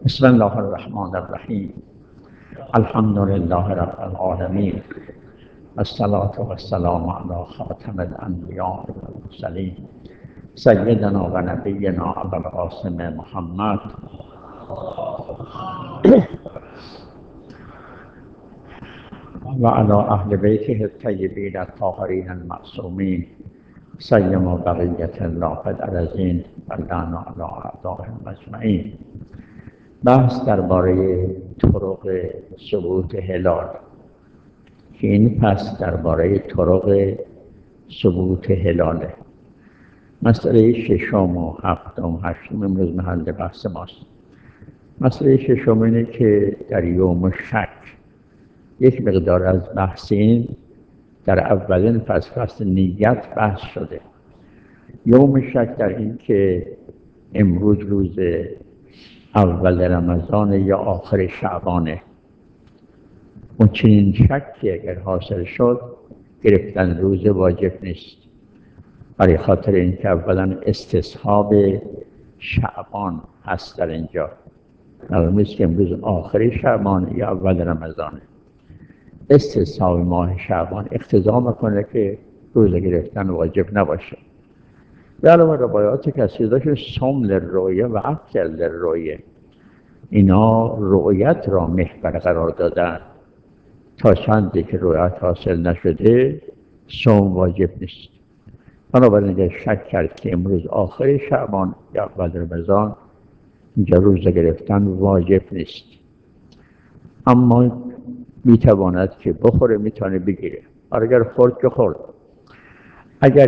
بسم الله الرحمن الرحیم. الحمد لله رب العالمین. الصلاة والسلام علی خاتم الانبیاء والمرسلین سیدنا و نبینا ابوالقاسم محمد و علی اهل بیته الطیبین الطاهرین المعصومین سیما بقیة الله فی الارضین و لعن علی اعدائهم اجمعین. بحث درباره طرق ثبوت هلال که این پس درباره طرق ثبوت هلاله. مسئله ششم و هفتم و هشتم امروز محل بحث ماست. مسئله ششم اینه که در یوم شک یک مقدار از بحث این در اولین فصل نیت بحث شده. یوم شک در این که امروز روز اول رمضان یا آخر شعبانه. اون چنین شکی اگر حاصل شد گرفتن روز واجب نیست، برای خاطر اینکه اولا استصحاب شعبان هست در اینجا. معلوم نیست که امروز آخر شعبان یا اول رمضانه. استصحاب ماه شعبان اقتضا میکنه که روزه گرفتن واجب نباشه. به علاوه روایات کسی داشت صوم للرؤیه و افطر للرؤیه، اینا رؤیت را محور قرار دادن. تا چندی که رؤیت حاصل نشده صوم واجب نیست. بنابراین اگر شک کرد که امروز آخر شعبان یا اول رمضان، اینجا روزه گرفتن واجب نیست. اما میتواند که بخوره، میتونه بگیره. اگر خورد که خورد. اگر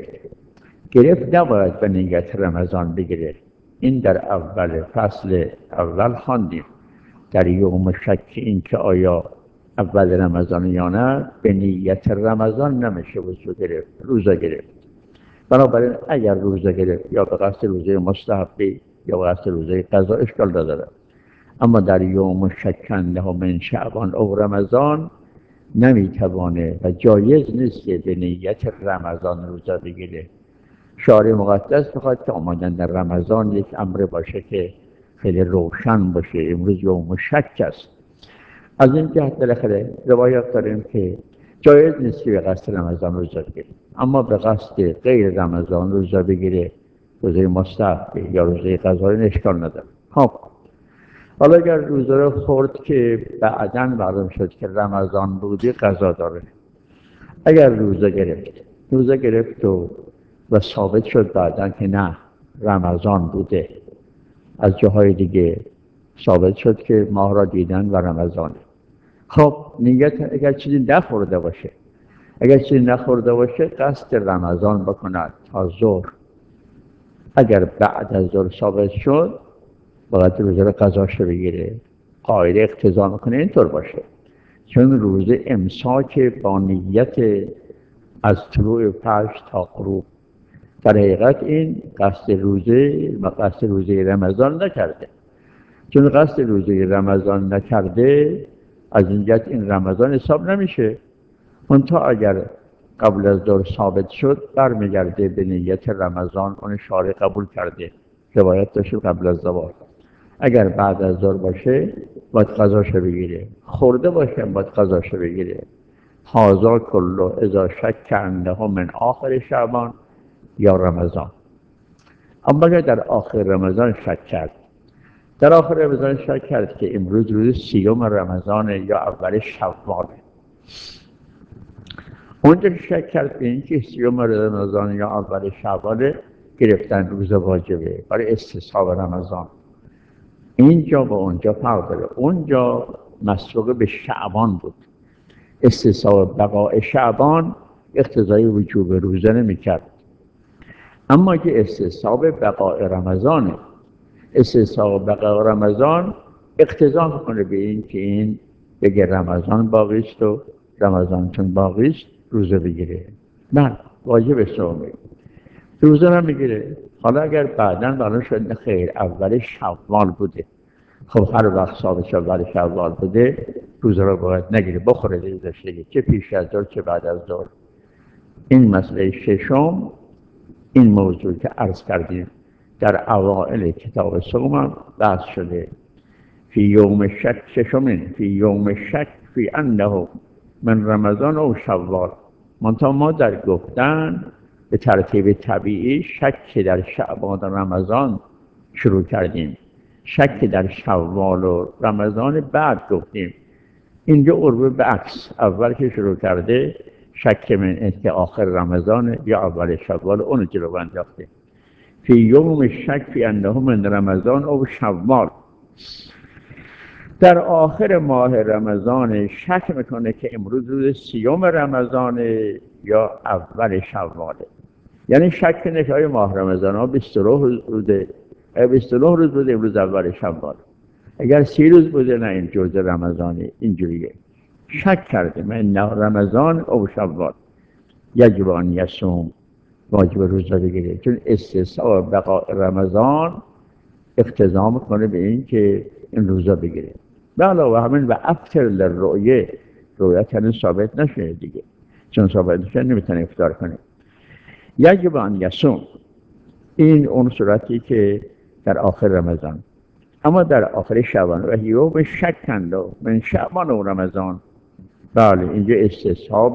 گرفت نباید به نیت رمضان بگیره. این در اول فصل اول خواندیم در یوم شک این که آیا اول رمضان یا نه، به نیت رمضان نمیشه روزه گرفت. بنابراین اگر روزه گرفت یا به قصد روزه مستحبی یا به قصد روزه قضا اشکال نداره. اما در یوم شکنده من شعبان او رمضان نمیتوانه و جایز نیست که به نیت رمضان روزه بگیره. شارع مقدس میخواد که آمدن در رمضان یک امر باشه که خیلی روشن باشه. امروز یوم شک است. از این جهت بالاخره روایات داریم که جایز نیست که به قصد رمضان روزه بگیره، اما به قصد غیر رمضان روزه بگیره، روزه مستحب یا روزه قضا، اشکال نداره. خب حالا اگر روزه رو خورد که بعداً معلوم شد که رمضان بوده، قضا داره. اگر روزه گرفت و ثابت شد بعداً که نه رمضان بوده، از جاهای دیگه ثابت شد که ماه را دیدن و رمضانه. خب نیت اگر چیزی نخورده باشه قصد رمضان بکند تا ظهر. اگر بعد از ظهر ثابت شد باید روزه را قضاش بگیره. قاعده اقتضا میکنه اینطور باشه، چون روزه امساک با نیت از طلوع فجر تا غروب. در حقیقت این قصد روزه رمضان نکرده. چون قصد روزه رمضان نکرده، از این جهت این رمضان حساب نمیشه. منتها اگر قبل از ظهر ثابت شد برمیگرده به نیت رمضان. اون شارع قبول کرده. روایت داشته قبل از زوال. اگر بعد از ظهر باشه باید قضاشو بگیره. خورده باشه باید قضاشو بگیره. هذا کله اذا شک انه من آخر شعبان یا رمضان. اما اگر در آخر رمضان شک کرد که امروز روز 30 رمضان یا اول شوال، اونجا شک کرد به اینکه 30 رمضان یا اول شوال گرفتن روز واجبه برای استصحاب رمضان. اینجا با اونجا فرق داره. اونجا مسبوق به شعبان بود. استصحاب بقاء شعبان اقتضای وجوب روزه نمی‌کرد. اما که استصحاب بقاء رمضان اقتضا میکنه به این که این بگه رمضان باقی است و رمضان چون باقی است روزه بگیره. نه، واجب صومه، روزه نمیگیره. حالا اگر بعداً معلوم شد خیر اول شوال بوده، خب هر وقت ثابت شد اول شوال بوده، روزه رو باید نگیره، بخوره روزش دیگه، چه پیش از ظهر چه بعد از ظهر. این مسئله ششم، این موضوع که عرض کردیم در اوائل کتاب صوم بحث شده. فی یوم شک ششمین فی یوم شک فی انه من رمضان او شوال. منتها ما در گفتن به ترتیب طبیعی شک در شعبان و رمضان شروع کردیم، شک در شوال و رمضان بعد گفتیم. اینجا عربه به عکس، اول که شروع کرده شک من که آخر رمضان یا اول شوال اون جلو انداخته. فی یوم شک فی انه من رمضان او شوال، در آخر ماه رمضان شک میکنه که امروز روز 30 رمضان یا اول شواله. یعنی شک نکای ماه رمضان ها 29 روزه، 29 روز بوده امروز اول شوال، اگر 30 روز بوده نه این جزء رمضانه. اینجوریه شک کرده من رمضان او شوال یجب ان یصوم، واجب روزه بگیره، چون استثناء بقاء رمضان اقتضا میکنه به این که این روزه بگیره. به علاوه همین و افطر للرؤیه، رؤیت هنوز ثابت نشده دیگه، چون ثابت نشده نمیتونه افطار کنه. یجب ان یصوم، این اون صورتی که در آخر رمضان. اما در آخر شعبان و یوم شکند من شعبان و رمضان، بله اینجا استصحاب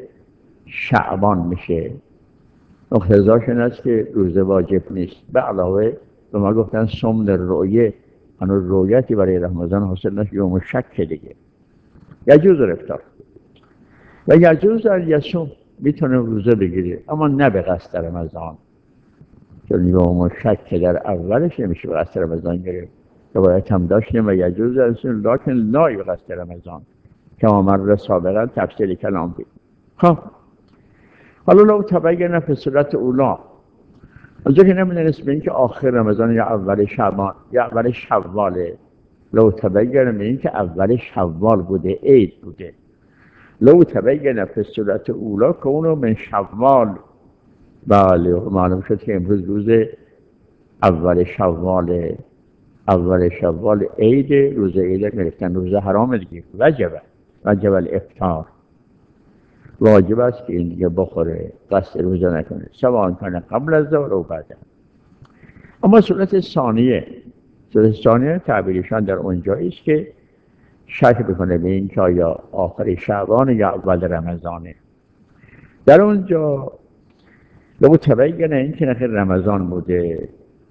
شعبان میشه. اقتضاش این است که روزه واجب نیست. به علاوه به ما گفتن صوم للرؤیه، هنوز رؤیتی برای رمضان حاصل نشد، یوم شک دیگه. یجوز افطار و یجوز یصوم، میتونه روزه بگیره اما نه به قصد رمضان، چون یوم شک که در اولش نمیشه به قصد رمضان گرفت. روایت هم داشتیم و یجوز یصوم لکن لا به قصد رمضان که مر سابقا تفصیل کلام بود. خب حالا لو تبین فی صورت اولا، از که نمیدونست به این که آخر رمضان یا اول شعبان یا اول شواله، لو تبین به این که اول شوال بوده، عید بوده. لو تبین فی صورت اولا که اونو من شوال، بله معلوم شد که امروز روز اول شواله، اول شوال عید، روز عید گرفتن روز حرام دیگه. وجب الافطار، واجب است که این دیگه بخوره، قصد روزه نکنه، سواء کان قبل از ظهر و بعد. اما صورت ثانیه تعبیرشان در اونجایی است که شک بکنه به این که آیا آخر شعبان یا اول رمضانه. در اونجا لو تبین این که نخیر رمضان بوده،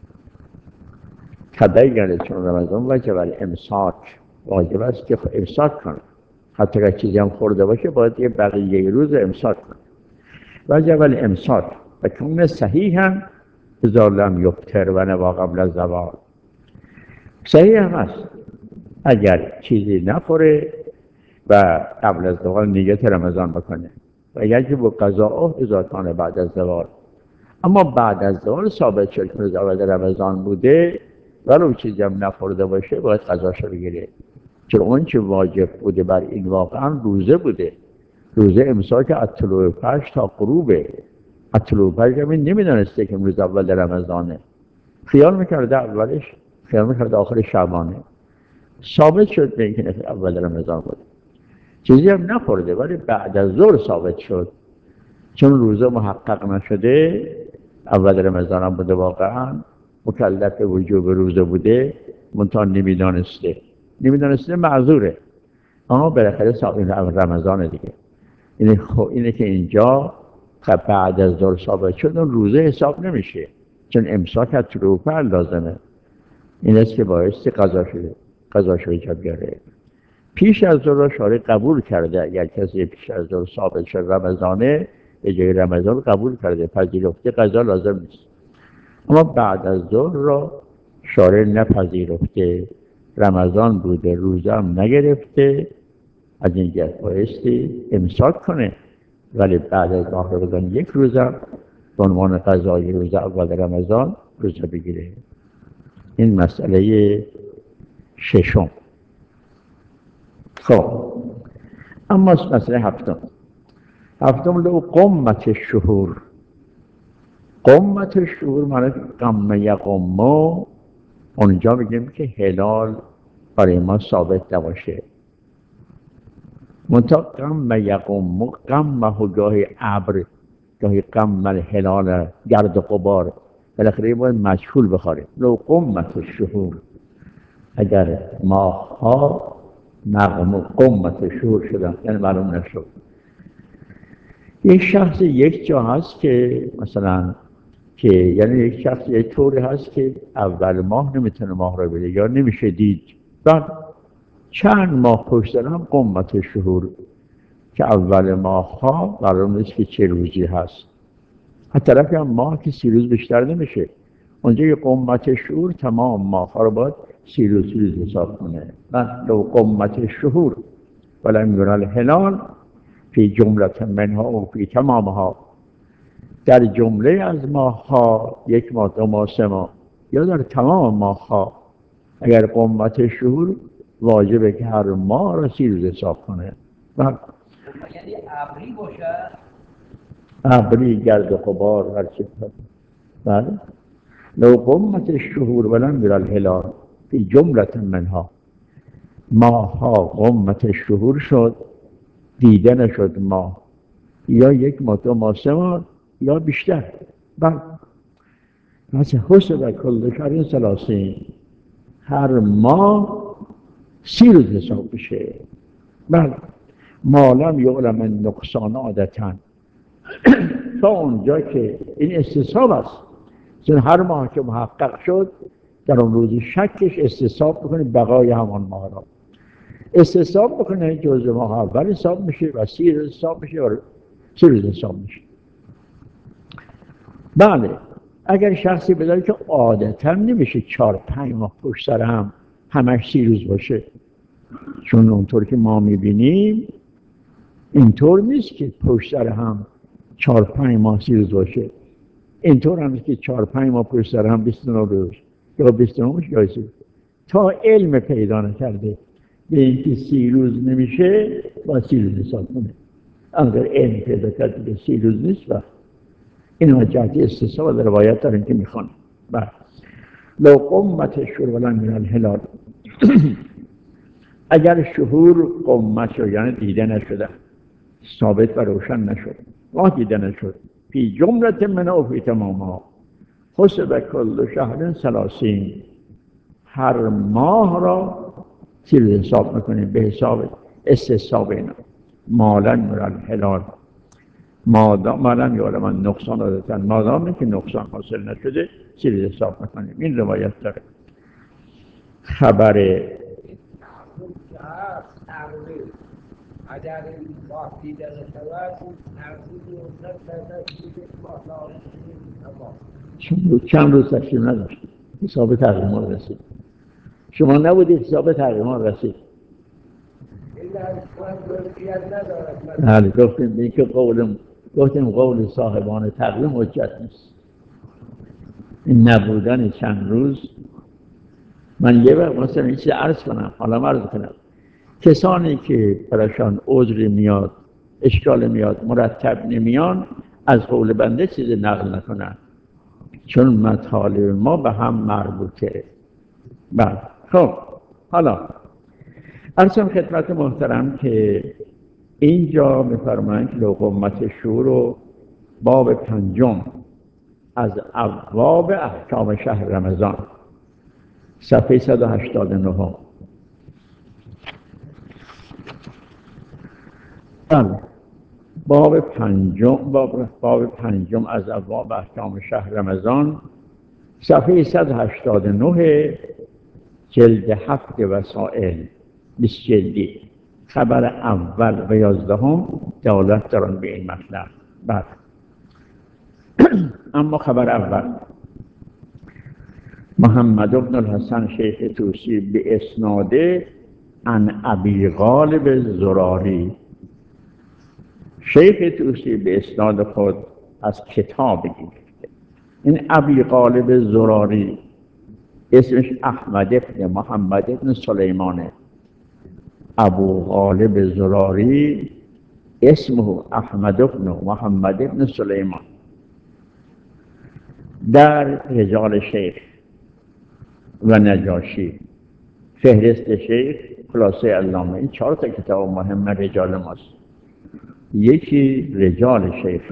تبین چون رمضان وجب الامساک، واجب است که امساک کنه، حتی اگر چیزی هم خورده باشه باید یه بقیه روز امساک کنه. وجب الامساک و کون صحیح هم اذا لم یفطر و نوا قبل الزوال، صحیح هم هست اگر چیزی نخوره و قبل از زوال نیت رمضان بکنه و یجب قضاءه اذا کان بعد از زوال. اما بعد از زوال ثابت شد که روز اول رمضان بوده ولو چیزی هم نخورده باشه باید قضاشو بگیره، چون اون چه واجب بوده بر این واقعا روزه بوده. روزه امساک از طلوع فجر تا غروبه. از طلوع فجر همین نمیدانسته که روز اول رمضانه، خیال میکرده اولش، خیال میکرده آخر شعبانه. ثابت شد به اینکه اول رمضان بوده، چیزی هم نخورده ولی بعد از ظهر ثابت شد، چون روزه محقق نشده، اول رمضان هم بوده واقعا، مکلف وجوب روزه بوده منتها نمیدانسته معذوره، اما بالاخره رمضان دیگه. اینه که اینجا بعد از ظهر ثابت شد اون روزه حساب نمیشه، چون امساک از طلوع فجر لازمه. این است که باعث قضاشو ایجاب بیاره. پیش از ظهر شارع قبول کرده، اگر کسی پیش از ظهر ثابت شد رمضانه، به جای رمضان قبول کرده، پذیرفته، قضا لازم نیست. اما بعد از ظهر را شارع نپذیرفته، رمضان بوده، روزه هم نگرفته، از این جهت بایستی امساک کنه، ولی بعد از ماه رمضان یک روزه به عنوان قضای روز اول رمضان روزه بگیره. این مسئله ششم. خب اما مسئله هفتم لو قمت الشهور. قمت الشهور معنی قم یقم، اونجا میگیم که هلال برای ما ثابت نباشه. منتها قم یقم، قمه گاهی ابر، گاهی قم الهلال گرد و غبار، بالاخره باید مجهول بخوره. لو قمت الشهور، اگر ماه‌ها نغمه قمت شهور شدن، یعنی معلوم نشد. یک شخص یک جا هست که مثلا یعنی یک شخص یک طوری هست که اول ماه نمیتونه ماه رو بده یا نمیشه دید، بعد چند ماه پشت سر هم قمت شهور که اول ماه ها معلوم نیست که چه روزی هست. از طرفی هم ماه که 30 روز بیشتر نمیشه. اونجا یه قمت شهور تمام ماه ها رو باید 30 روز حساب کنه. لو قمت شهور ولم یری الهلال فی جملة منها و فی تمامها، در جمله از ماه ها، یک ماه، 2 ماه، 3 ماه، یا در تمام ماه ها اگر قمت شهور واجبه که هر ماه را 30 روز حساب کنه. یعنی ابری باشه، ابری، گرد و غبار، هر چی. بله. لو قمت الشهور ولم یری الهلال فی جملة منها، ماه ها قمت شهور شد، دیده نشد ماه، یا 1 ماه، 2 ماه، 3 ماه یا بیشتر. بله. مثل حسب کل شهر 30، هر ماه 30 روز حساب بشه. بله. ما لم یعلم النقصان عادتاً، تا اونجا که این استصحاب است، چون هر ماه که محقق شد در اون روز شکش استصحاب بکنه بقای همان ماه را استصحاب بکنه، جزء ماه اول حساب میشه و 30 روز حساب میشه و 30 روز حساب میشه. بله. اگر شخصی بداره که عادتا نمیشه 4-5 ماه پشت سر هم همش 30 روز باشه، چون اونطور که ما میبینیم اینطور نیست که پشت سر هم 4-5 ماه 30 روز باشه. اینطور هم نیست که 4-5 ماه پشت سر هم 29 روز یا 29 یا 30 روز. تا علم پیدا نکرده به اینکه 30 روز نمیشه با 30 روز حساب کنه. اگر علم پیدا کرده که 30 روز نیست و این وجهت استثناء در روایت داریم که میخوان. لو قمت الشهور ولم یری الهلال اگر شهور قمت شد یعنی دیده نشده، ثابت و روشن نشد، ماه دیده نشد، فی جملة منها و فی تمامها، حسب کل شهر 30، هر ماه را 30 روز حساب میکنیم به حساب استصحاب اینا. ما لم یری الهلال، مادام لم یعلم النقصان عادتاً، مادام که نقصان حاصل نشده 30 روز حساب میکنیم. این روایت داره. خبر اگر این ماه دیده نشود چند روز تشریف نداشت، حساب تقریما رسید. شما نبودید حساب تقریما رسید. بله. گفتیم این که گفتیم قول صاحبان تقویم حجت نیست. این نبودن چند روز. من یه وقت مثلا این چیز عرض کنم، حالا عرض کنم، کسانی که براشان عذری میاد، اشکال میاد، مرتب نمیان، از قول بنده چیز نقل نکنن، چون مطالب ما به هم مربوطه. بله. خب حالا عرضم خدمت محترم که اینجا می‌فرمایند که لو قمت شهور و باب 5 از ابواب احکام شهر رمضان، صفحه 189. بله. باب 5 از ابواب احکام شهر رمضان، صفحه 189، جلد 7 وسائل، 20 جلدی. خبر اول و 11 دلالت دارن به این مطلب. بعد اما خبر اول، محمد بن الحسن شیخ طوسی به اسناده عن ابی غالب زراری. شیخ طوسی به اسناد خود از کتاب گرفته. این ابی غالب زراری اسمش احمد بن محمد بن سلیمانه. ابو غالب زراری اسمه احمد بن محمد بن سلیمان. در رجال شیخ و نجاشی، فهرست شیخ، خلاصه علامه، این 4 کتاب مهم رجال ماست. یکی رجال شیخ،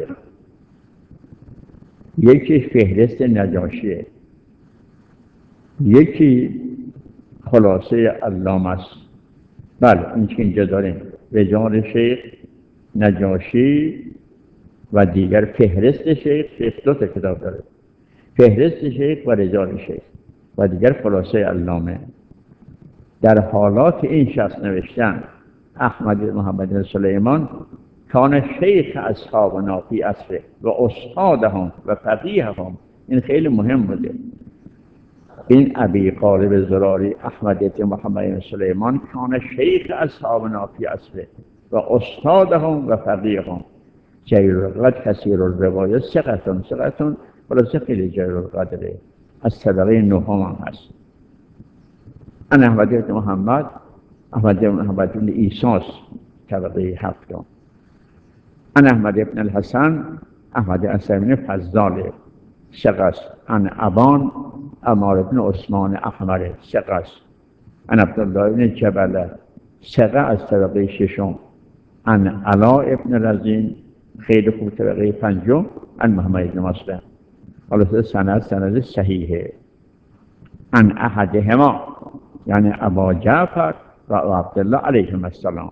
یکی فهرست نجاشیه، یکی خلاصه علام است. بله این که اینجا داریم رجال شیخ، نجاشی و دیگر فهرست شیخ دو تا کتاب داره، فهرست شیخ و رجال شیخ و دیگر خلاصه علامه. در حالات این شخص نوشتن احمد محمد بن سلیمان کان شیخ اصحابنا فی عصره و استادهم و فقیههم. این خیلی مهم بوده. این ابی غالب زراری احمد بن محمد بن سلیمان کان شیخ اصحابنا فی عصره و استادهم و فقیههم. جلیل القدر کثیر الروایه ثقتون خلاصه خیلی جلیل القدره، از طبقه نهم هم هست. انا احمد بن محمد بن ایساس طبقه هفتم. انا احمد بن الحسن احمد حسن بن فضال ثقه. ان ابان عمار بن عثمان احمر ثقه. ان عبدالله بن جبل ثقه از طبقه ششم. ان علاء بن رزین خیلی خوب طبقه پنجم. ان محمد بن مسلم. خلاصه سند صحیحه. ان احدهما یعنی ابا جعفر و عبدالله علیهم السلام.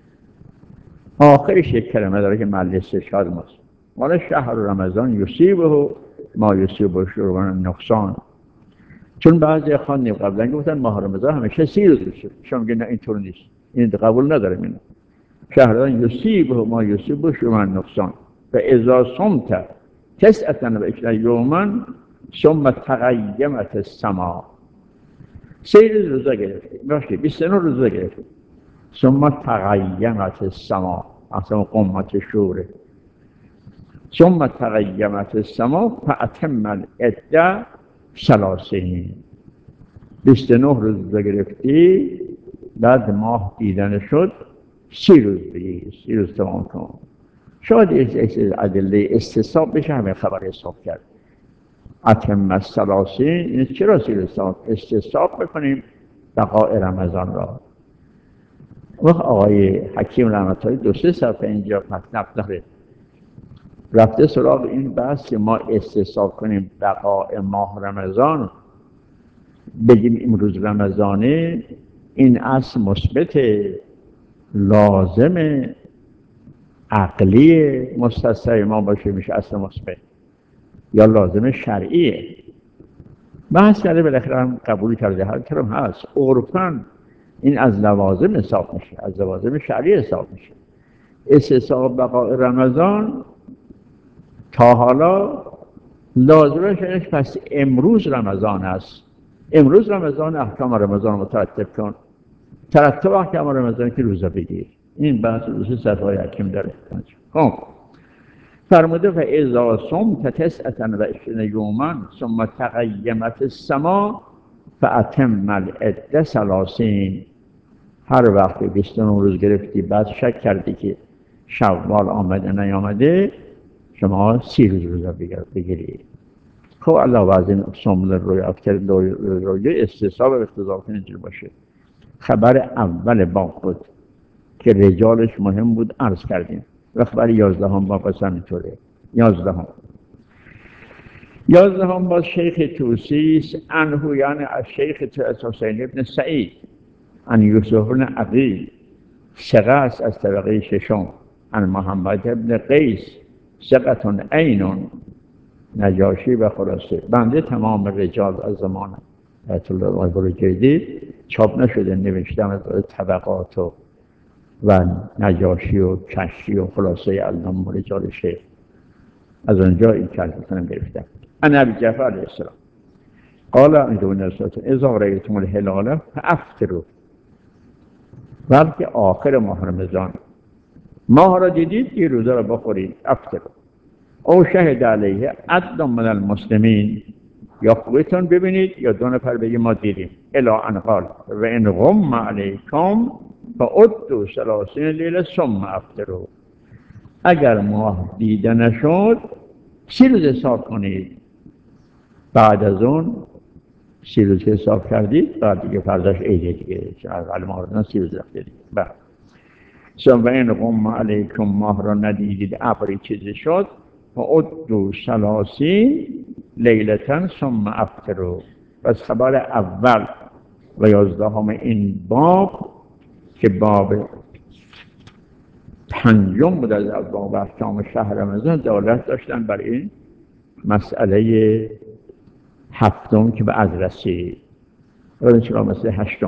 آخرش یک کلمه داره که محل استشهاد ماست. مال شهر رمضان یصیبه ما یصیب شروعان نقصان. چون بعضی خواندیم قبلا گفتن ماه رمضان همیشه 30 روز میشه، شما میگن نه اینطور نیست، این قبول نداریم. اینو شهر رمضان یصیبه ما یصیب شروعان نقصان و اذا صمت 29 یوما ثم تغیمت السما. 3 روز روزه گرفتیم، باشه 29 روزه گرفتیم. ثم تغیمت السما، اصلا قمت شوره. ثم تغیمت السما فاتم العده 30. 29 روز روزه گرفتی، بعد ماه دیدن شد 30 روز بگیر، 30 روز تمام کن. شاید ادله استصحاب بشه همین خبر حساب کرد. اتم الثلاثین، این چرا 30 روز استصحاب بکنیم بقاء رمضان را؟ وقت آقای حکیم رحمت الله 2-3 صفحه اینجا مطلب داره، رفته سراغ این بحث که ما استصحاب کنیم بقاء ماه رمضان، بگیم امروز رمضانه، این اصل مثبت لازم عقلی مستصحب ما باشه میشه اصل مثبت، یا لازم شرعیه. بحث کرده بالاخره هم قبول کرده، هر طرف هست عرفاً این از لوازم حساب میشه، از لوازم شرعی حساب میشه. استصحاب بقاء رمضان تا حالا لازمه شدش، پس امروز رمضان است، امروز رمضان، احکام رمضان مترتب کن. ترتب احکام رمضان که روزه بگیر. این بحث 2-3 صفحه حکیم داره. خب فرموده و اذا صمت 29 یوما ثم تغیمت السما فاتم العده 30. هر وقت 29 روز گرفتی بعد شک کردی که شوال آمده نیامده، شما 30 روزه بگیری. خب الله از صوم روی افتر روی استصحاب اقتضا اینجور باشه. خبر اول باب بود که رجالش مهم بود، عرض کردیم. و خبر 11 باب اصلا اینطوره. 11 باز شیخ توسیس عنه، یعنی از شیخ حسین ابن سعید عن یوسف بن عقیل ثقه است از طبقه ششم. عن محمد ابن قیس ثقة عین نجاشی و خلاصه. بنده تمام رجال از زمان آیت الله بروجردی چاپ نشده، نوشتم از طبقات و نجاشی و کشی و خلاصه علم رجال شیخ، از اونجا این کلمه گرفتم. انا ابی جعفر علیه السلام قال اذا رأیتم الهلال فافطروا. وقتی آخر ماه رمضان ماه را دیدید که روزه را بخورید، افطروا. او شهد علیه عدل من المسلمین، یا خودتون ببینید یا 2 نفر بگید ما دیدیم. الا ان قال و ان غم علیکم فعدوا 30 لیله ثم افطروا. اگر ماه دیده نشد 30 روز حساب کنید، بعد از اون 30 روز حساب کردید، بعد دیگه فرداش عیده دیگه، اول ماه رمضان 30 روز رفته دیگه. بعد ثم این غم علیکم، ماه را ندیدید ابری چیزی شد، فعدوا 30 لیلة ثم افطروا. پس خبر اول و 11 این باب که باب 5 بود از ابواب احکام شهر رمضان دلالت داشتن بر این مسئله 7 که به ادرسی و چرا مسئله 8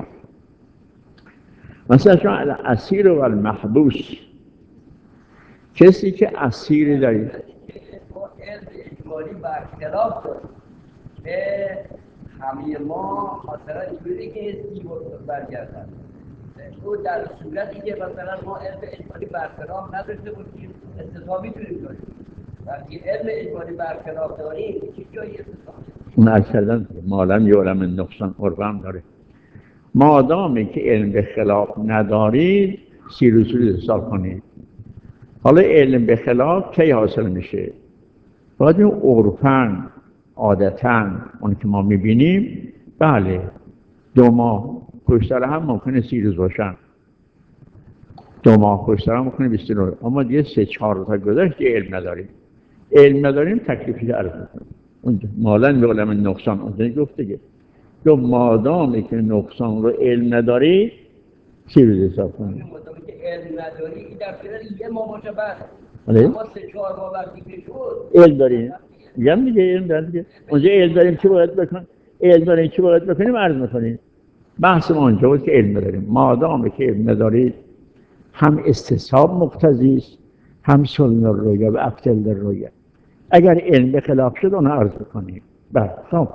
مثلا شما الاسیر و المحبوس کسی که اسیر دارید ما علم اجمالی برخلاف داریم که همه ما مثلا اینجوری که حسی برگردن او در صورتی که مثلا ما علم اجمالی برخلاف نداشته باشیم استثنا میتونیم داریم وقتی علم اجمالی برخلاف داریم چی جایی استثنا اون اکثر ما لم یعلم نقصان عرفم داره مادامی که علم به خلاف ندارید سیر و سود حساب کنید حالا علم به خلاف کی حاصل میشه؟ باید این عرفاً عادتاً اون که ما میبینیم بله 2 ماه پشت سر هم ممکنه 30 روز باشن 2 ماه پشت سر هم ممکنه 20 روز اما دیگه 3-4 تا گذشت علم نداریم علم نداریم تکلیفی عرض میکنیم اونجا مالن به علم نقصان اونجا گفت دیگه تو مادامی که نقصان رو علم نداری 30 روز حساب کنید که علم نداری این در صورت یه ماه باشه بعد آره؟ اما 3-4 ماه وقتی که شد علم داریم میگم دیگه علم داریم دیگه اونجا علم داریم چی باید بکنیم علم داریم چی باید بکنیم عرض میکنیم بحث ما اونجا بود که علم داریم مادامی که علم ندارید هم استصحاب مقتضی است هم سنن الرؤیا و ابطل الرؤیا اگر علم به خلاف شد اون عرض بکنیم بله خب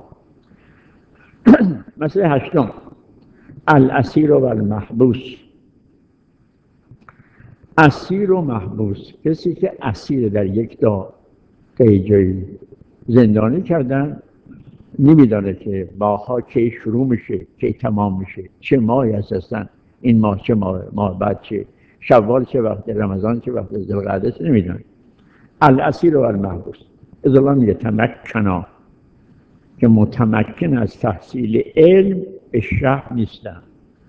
مسئله 8 الاسیر و المحبوس اسیر و محبوس کسی که اسیر در یک دار که جایی زندانی کردن نمیدانه که ماه‌ها کی شروع میشه کی تمام میشه چه ماهی هستن این ماه چه ماه بعد چه شوال چه وقت رمضان چه وقت ذوالقعده چه نمیدانه الاسیر و المحبوس اذا لم یتمکنا که متمکن از تحصیل علم به شرح نیستن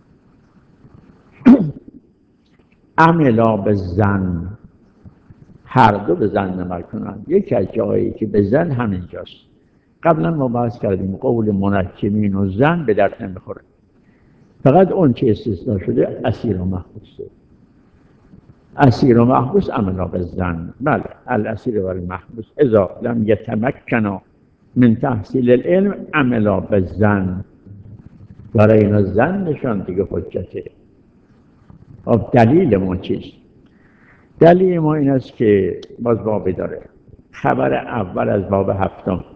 عملا به ظن هر دو به ظن عمل کنند یکی از جایی که به ظن همینجاست قبلا ما بحث کردیم قول منجمین و ظن به درد نمیخوره فقط اون که استثناء شده اسیر و محبوسه اسیر و محبوس عملا به ظن بله الاسیر و المحبوس اذا لم یتمکنا من تحصیل العلم عملا به ظن برای اینا ظنشان دیگه حجته خب دلیل ما چیست؟ دلیل ما این است که باز بابی داره خبر اول از باب 7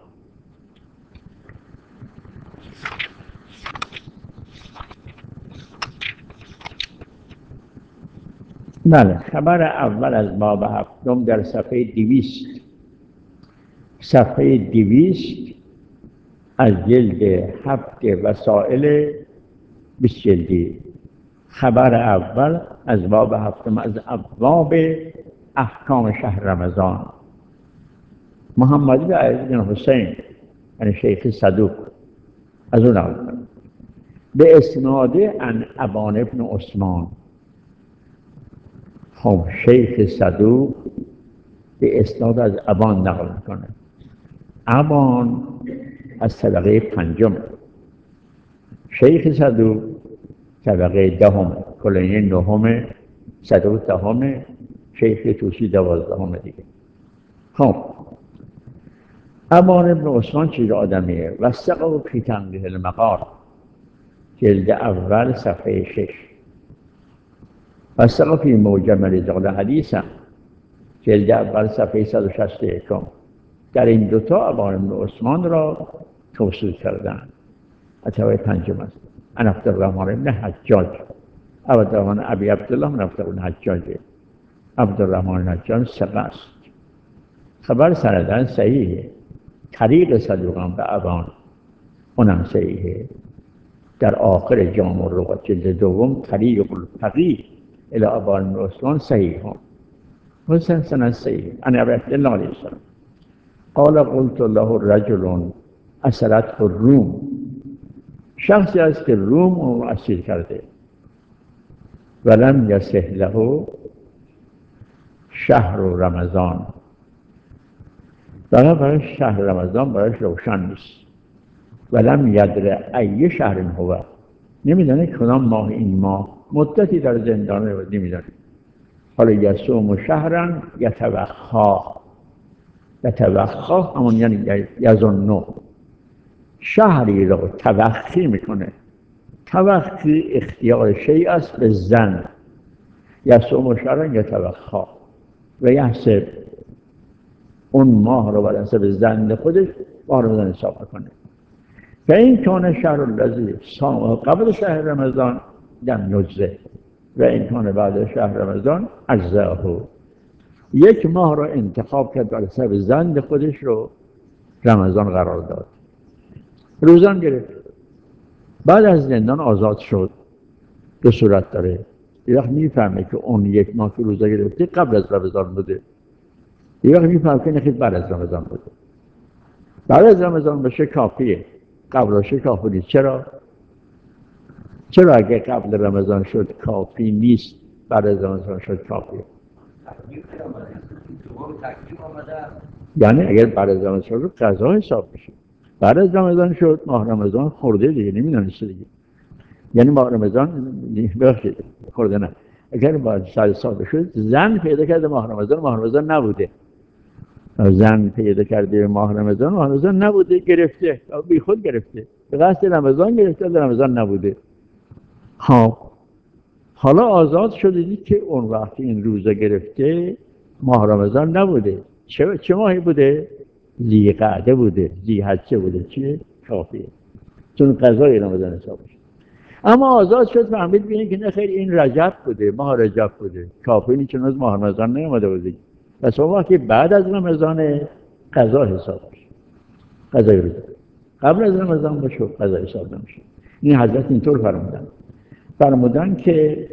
بله خبر اول از باب 7 در صفحه 200 صفحه 200 از جلد 7 وسائل 20 جلدی خبر اول از باب 7 از ابواب احکام شهر رمضان محمد بن علی بن حسین یعنی شیخ صدوق از اون اول به اسناد عن ابان ابن عثمان خب شیخ صدوق به اسناد از ابان نقل میکنه ابان از طبقه 5 شیخ صدوق طبقه 10 کلینی 9 صدوق 10 شیخ توسی 12 دیگه خب ابان ابن عثمان چیز آدمیه وثقه فی تنقیح المقال جلد اول صفحه 6 وثقه فی موجم رجال حدیث جلد اول صفحه 161 در این دوتا ابان ابن عثمان را توصیف کردن طبقه 5 است عن عبدالرحمن بن حجاج عبدالرحمن ابی عبدالله بن عبدالله حجاج عبدالرحمن حجاج ثقه است خبر سندن صحیحه طریق صدوقان به ابان اونم صحیحه در آخر جامع الرقعه جلد 2 طریق الفقیه الی ابان بن عثمان صحیح و سند صحیح عن ابی عبدالله علیه السلام قال قلت له رجل اسرته الروم شخصی است که روم رو اسیر کرده ولم یصح له شهر رمضان برای شهر رمضان برایش روشن نیست ولم یدر ای شهر هو نمیدانه کدام ماه این ماه، مدتی در زندانه بود نمیدانه. حالا یصوم شهرا یتوخا همون یعنی یظن، شهری را توخی میکنه. توخی اختیار شیء است به ظن. یصوم شهرا یتوخا و یحسب، اون ماه رو بر حسب ظن خودش ماه رمضان حساب میکنه. و این کان شهر الذی صام قبل شهر رمضان لم یجزه، و این کان بعد شهر رمضان اجزاه. یک ماه را انتخاب کرد بر حسب ظن خودش رو رمضان قرار داد، روزان گرفت. بعد از زندان آزاد شد. دو صورت داره. یه وقت میفهمه که اون یک ماه که روزه گرفته قبل از رمضان بوده، یه وقت میفهمه که نخیر بعد از رمضان بوده. بعد از رمضان بشه کافیه، قبلش کافی نیست. چرا اگه قبل رمضان شد کافی نیست، بعد از رمضان شد کافیه؟ یعنی اگر بعد از رمضان شد قضا حساب میشه. بعد از رمضان شد، ماه رمضان خورده دیگه، نمیدونسته دیگه. یعنی ماه رمضان بخشید خورده نه. اگر بعد سال حساب شد، زن پیدا کرده ماه رمضان نبوده. زن پیدا کرده ماه رمضان نبوده، گرفته، بی خود گرفته، به قصد رمضان گرفته، رمضان نبوده. خب حالا آزاد شده که اون وقتی این روزه گرفته ماه رمضان نبوده. چه ماهی بوده؟ ذی‌قعده بوده، ذی‌حجه بوده. چیه؟ کافیه، چون قضای رمضان حساب میشه. اما آزاد شد فهمید بینید که نه خیر، این رجب بوده، ماه رجب بوده، کافی نیست، چون از ماه رمضان نیامده بوده. پس اون وقتی بعد از رمضان قضا حساب میشه. قضای روزه قبل از رمضان باشه قضا حساب نمیشه. این حضرت اینطور فرمودن که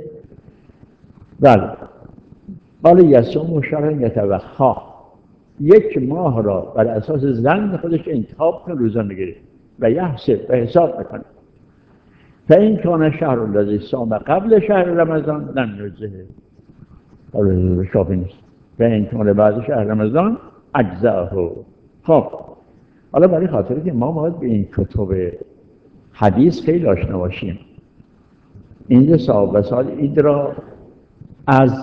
بله، قال یصوم شهرا یتوخا، یک ماه را بر اساس ظن خودش انتخاب کنه روزه میگیره و یحسب و حساب میکنه. فإن کان شهر الذی صام قبل شهر رمضان لم یجزه، کافی نیست. فإن کان بعد شهر رمضان اجزاه. خب حالا برای خاطری که ما باید به این کتب حدیث خیلی آشنا باشیم. اینجا صاحب وسائل اید را از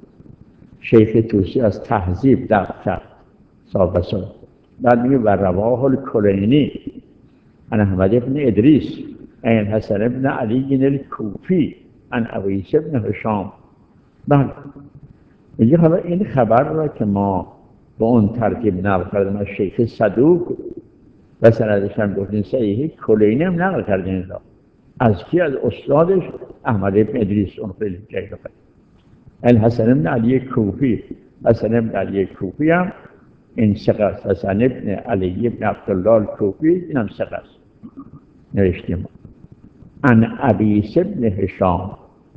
شیخ طوسی از تهذیب درک کرد. صاحب وسائل بعد میگه و رواه الکلینی عن احمد بن ادریس عن حسن بن علی الکوفی عن ابیس بن هشام. بله میگه حالا این خبر را که ما با اون ترتیب نقل کردیم از شیخ صدوق و سندش هم گفتیم صحیحه، کلینی هم نقل کردیم این را. از کی؟ از استادش احمد بن ادریس. اون خیلی جایی رو الحسن بن علی کوفی. حسن بن علی کوفی هم این ثقه است. حسن بن علی بن عبدالله کوفی این هم ثقه است. نوشتیم عن ابیس بن هشام.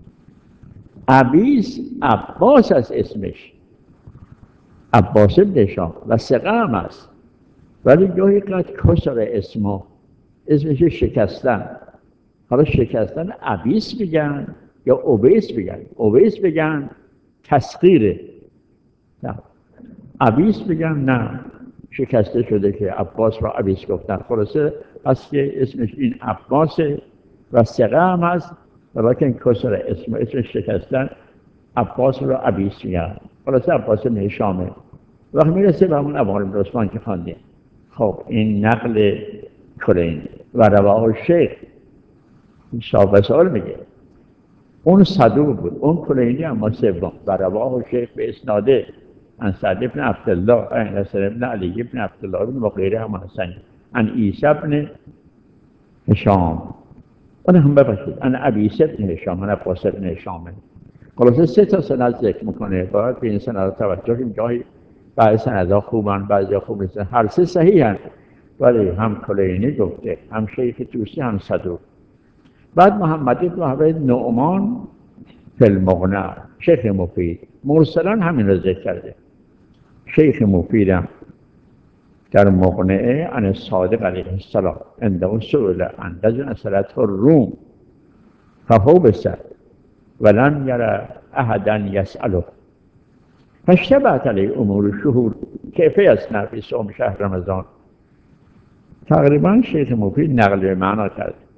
ابیس عباس از اسمش، عباس بن هشام، و ثقه هم است، ولی گاهی قد کسر اسمش شکستن. حالا شکستن ابیس بگن یا اویس بگن. اویس بگن تسخیره، نه ابیس بگن نه شکسته شده که عباس را ابیس گفتن. خلاصه هست که اسمش این عباسه و ثقه هم هست، ولیکن کسر اسمش شکستن، عباس را ابیس میگن. خلاصه عباس بن هشامه. وقت میرسه به همون ابو بن عثمان که خواندیم. خب این نقل کلینی و رواه شیخ صاحب وسائل میگه اون صدوق بود، اون کلینی اما سوم. و رواه شیخ به اسناده عن سعد بن عبدالله عن حسن بن علی بن عبدالله بن مغیره هم حسن عن عیسی بن هشام. اون هم ببخشید عن ابیس بن هشام عن عباس بن هشام. خلاصه سه تا سند ذکر میکنه. باید به این سند توجه کنیم. گاهی بعضی سندها خوبن، بعضی خوب نیستن. هر سه صحیحن، ولی هم کلینی گفته، هم شیخ طوسی، هم صدوق. بعد محمد بن وهب نعمان فی المغنی، شیخ مفید مرسلا همین را ذکر کرده. شیخ مفیدم در مغنعه عن صادق علیه السلام عنده سئل عن رجل اسرته الروم فحبس ولم یر احدا یسأله فاشتبهت علیه امور الشهور کیف یصنع فی صوم شهر رمضان. تقریبا شیخ مفید نقل معنا کرد.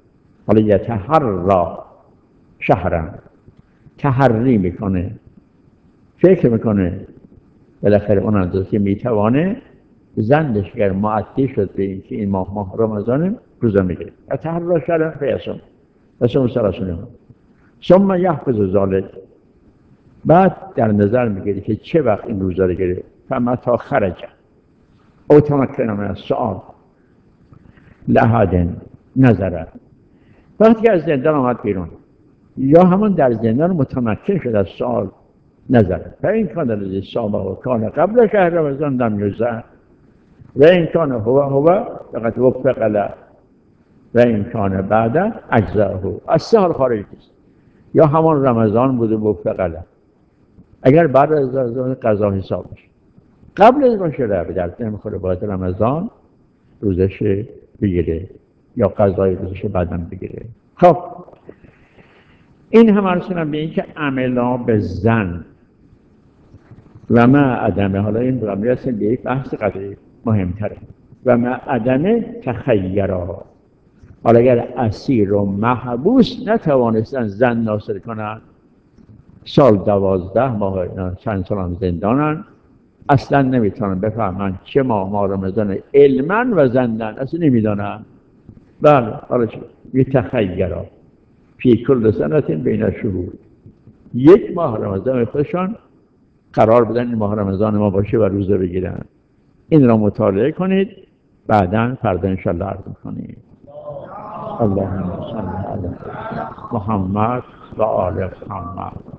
حالا یتحرا شهرن، تحری میکنه، فکر میکنه بالاخره اون اندازه که میتوانه زندش اگر معدی شد به اینکه این ماه رمضان روزه میگیره. یتحرا شهرن فیصوم رسول سرسونه ثم یحفظ ذلک، بعد در نظر میگیره که چه وقت این روزه رو گرفت. فمتی خرج او تمکن من السؤال لأحد نظره، وقتی که از زندان آمد بیرون یا همون در زندان متمکن شد از سؤال نظره. و این کان الذی صامه و کان قبل شهر رمضان لم یزع و این کان هو فقط وفق له و این کان بعد اجزاءه. از سه حال خارج نیست، یا همان رمضان بوده وفق له، اگر بعد از رمضان قضا حساب میشه، قبل از باشه به درد نمیخوره باید رمضان روزش بگیره یا قضای روزش بعدم بگیره. خب این هم ارسونم به این که عملا به زن و ما عدمه، حالا این برام میرسیم به یک بحث قدری مهمتره، و ما عدم تخیرها. حالا اگر اسیر و محبوس نتوانستن زن ناصر کنن، سال 12 ماه چند سال هم زندانن، اصلا نمیتونن بفهمن چه ماه رمضان علما و زندن اصلا نمیدانن. بله حالا چه؟ یتخیرها فی کل سنة بین الشهور، یک ماه رمضان خودشان قرار بدن این ماه رمضان ما باشه و روزه بگیرن. این را مطالعه کنید، بعداً فردا انشاءالله عرض می‌کنید. اللهم صل علی محمد و آل محمد.